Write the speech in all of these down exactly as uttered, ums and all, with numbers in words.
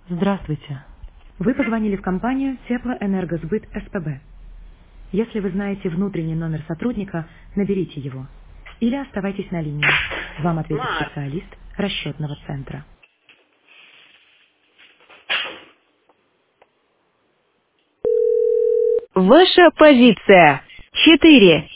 Здравствуйте. Вы позвонили в компанию Теплоэнергосбыт СПБ. Если вы знаете внутренний номер сотрудника, наберите его. Или оставайтесь на линии. Вам ответит Марк, специалист расчетного центра. Ваша позиция. Четыре.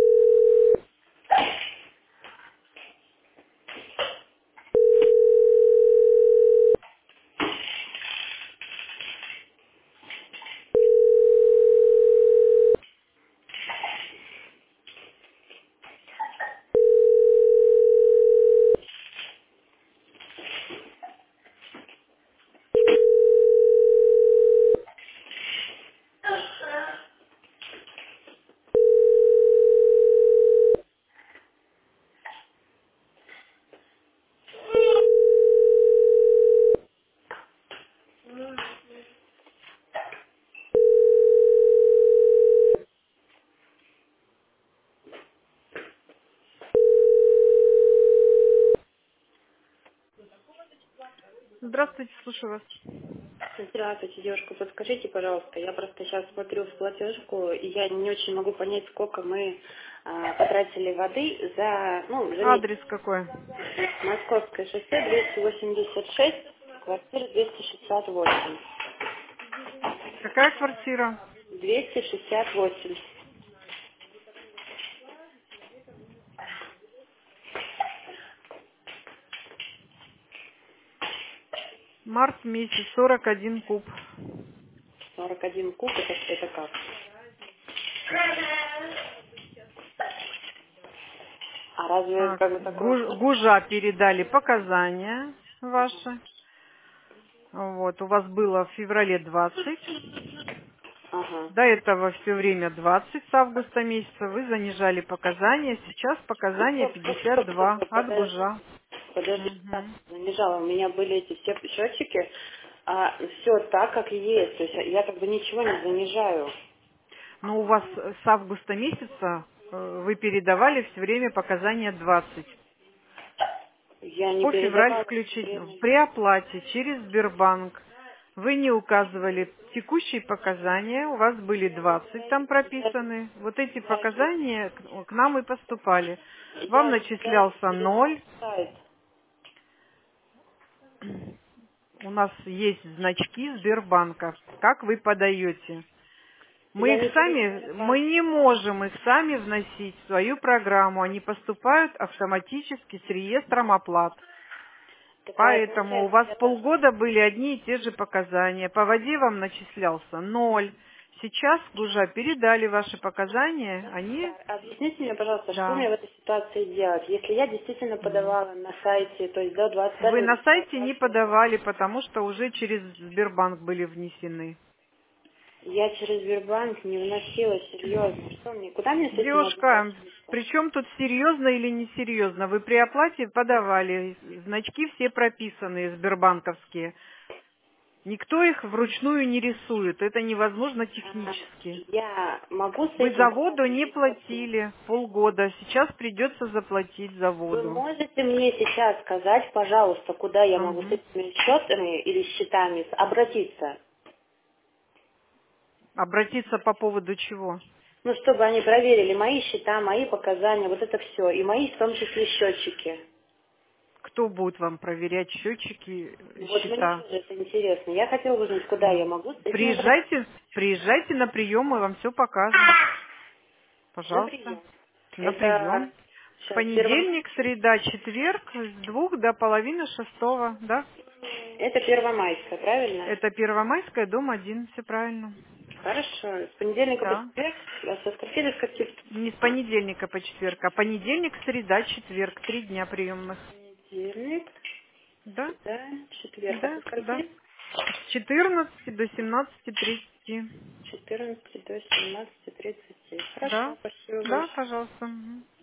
Здравствуйте, слушаю вас. здравствуйте, девушка. Подскажите, пожалуйста, я просто сейчас смотрю в платежку, и я не очень могу понять, сколько мы а, потратили воды за, ну, за месяц. Адрес какой? Московское шоссе двести восемьдесят шесть, квартира двести шестьдесят восемь. Какая квартира? двести шестьдесят восемь. Март месяц, сорок один куб. сорок один куб, это, это как? А разве Так, как бы такое? Гуж- Гужа передали показания ваши. Вот, у вас было в феврале двадцать. Ага. До этого все время двадцать с августа месяца. Вы занижали показания. Сейчас показания Стоп, стоп, стоп, пятьдесят стоп, два стоп, от подожди. Гужа. Подожди, так, Мгм. занижала. У меня были эти все счетчики, а все так, как и есть. То есть я как бы ничего не занижаю. Но у вас с августа месяца э, вы передавали все время показания двадцать. Я не По февраль передавала включительно. время. При оплате через Сбербанк вы не указывали текущие показания, у вас были двадцать Я, там я, прописаны. Вот эти я, показания к к нам и поступали. Вам я, я начислялся передала ноль. сайт. У нас есть значки Сбербанка. Как вы подаете? Мы Я их не через сами, мы Сбербанк. не можем их сами вносить в свою программу. Они поступают автоматически с реестром оплат. Так а, Поэтому у получается, вас я должна... полгода были одни и те же показания. По воде вам начислялся ноль. Сейчас уже передали ваши показания, они, Да, объясните мне, пожалуйста, что да. мне в этой ситуации делать? Если я действительно Мгм. подавала на сайте, то есть до двадцать Вы пятого на числа сайте не оплачивала, подавали, потому что уже через Сбербанк были внесены. я через Сбербанк не вносила серьезно. Что мне, куда мне с этим Девушка, обращаться? причем тут серьезно или несерьезно? Вы при оплате подавали, значки все прописанные, сбербанковские. Никто их вручную не рисует, это невозможно А, технически. я могу с Вы этим за воду как-то не что-то... платили полгода, сейчас придется заплатить за Вы воду. можете мне сейчас сказать, пожалуйста, куда я могу с Мгм. этими счетами или счетами обратиться? Обратиться по поводу чего? Ну, чтобы они проверили мои счета, мои показания, вот это все. И мои, в том числе, счетчики. Кто будет вам проверять счетчики, Вот мне счета? тоже это интересно. Я хотела бы узнать, куда я Ну, могу с этим обратиться. приезжайте, приезжайте на прием, мы вам все покажем. На Пожалуйста, прием. на Это прием. сейчас Понедельник, первомайская. среда, четверг с двух до половины шестого, да? Это первомайская, правильно? Это Первомайская, дом один, все правильно. Хорошо. С понедельника по Да. четверг, а со скольки до скольки? Не с понедельника по четверг, а понедельник, среда, четверг, три дня приемных. Понедельник, Да, среда, четверг. А да, со да. скольки? С четырнадцати до семнадцати тридцати. четырнадцать до семнадцати тридцати. Да, Хорошо, спасибо да, большое. пожалуйста. Мгм.